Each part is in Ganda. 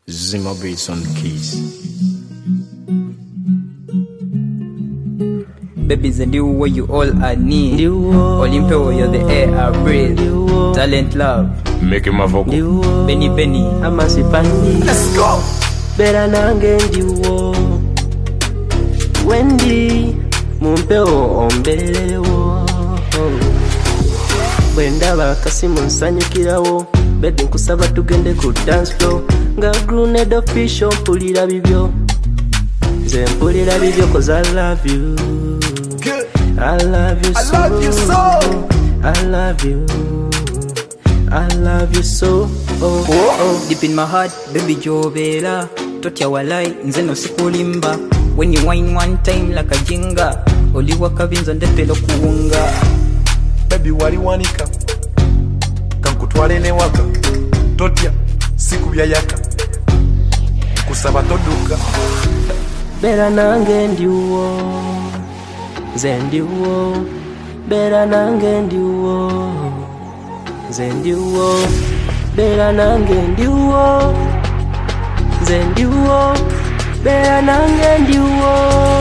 Zimmer beats on the keys. Babies and you what you all I need. Olympia, you're the air I breathe. Talent, love. Make him a vocal. Benny Benny. Amasipani. Let's go. Better nange ndiwo. Wendy mumpeo ombelewo. Bwendaba akasimu nsanyukirawo. Baby nkusaba tugende ku dance floor. Nga grenade official mpulira bibyo. Nze mpulira bibyo 'cause I love you. Good. I love you so. I love you so. I love you. I love you so. Oh, oh. Deep in my heart, baby Jovela. Totya walai, nze no sikulimba. When you whine one time like a jinga. Oli wakabinzo ndepelo kuunga. Baby wali wanika. Kankutwale ne waka. Totya siku bya yaka. Kusaba toduka. Bera nange ndiwo. Nze ndiwo. Bera nange ndiwo. Nze ndiwo. Bera nange ndiwo. Nze ndiwo. Bera nange ndiwo.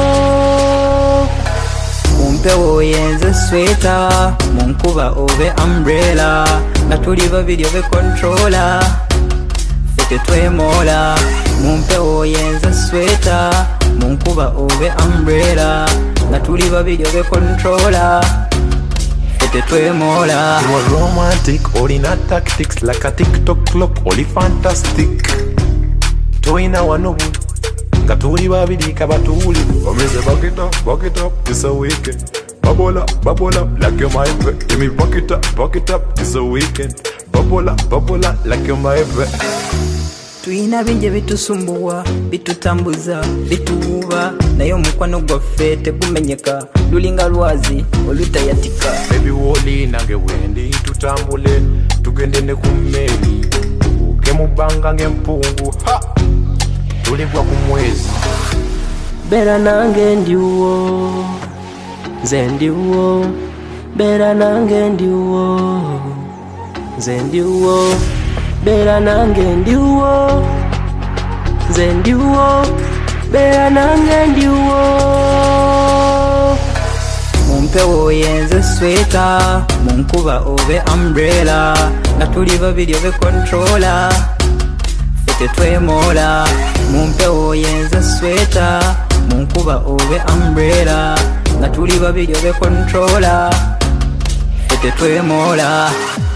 Mumpewo yenze sweater. Munkuba obe umbrella. Natuli babiri obe controller. Fete twemola. Mumpewo yenze sweater. Munkuba obe umbrella. Natuli babiri obe controller. Fete twemola. You are romantic, all in a tactics like a TikTok clock, only fantastic. Toina wanobu, katuli babidi kabatuli. Omeze back it up, it's a weekend. Bubble up, like you're my friend. Give me back it up, it's a weekend. Bubble up, like you're my friend. Tuina binje bitusumbuwa, bitutambuza, bituuba. Nayo mukwano gwaffe tegumenyeka. Lulinga lwazi, olutayatika. Baby woli nange wendi tutambule. Tugende ne kumeli. Uke mubanga ngempungu. Ha! Tuligwa kumwezi. Bera nange ndiwo. Nze ndiwo. Bera nange ndiwo. Nze ndiwo. Bera nange ndiwo. Nze ndiwo. Bera nange ndiwo. Mumpewo yenze sweater. Munkuba obe umbrella. Natuli babiri obe controller. Fete twemola. Mumpewo yenze sweater. Munkuba obe umbrella. Natuli babiri obe controller. Fete twemola.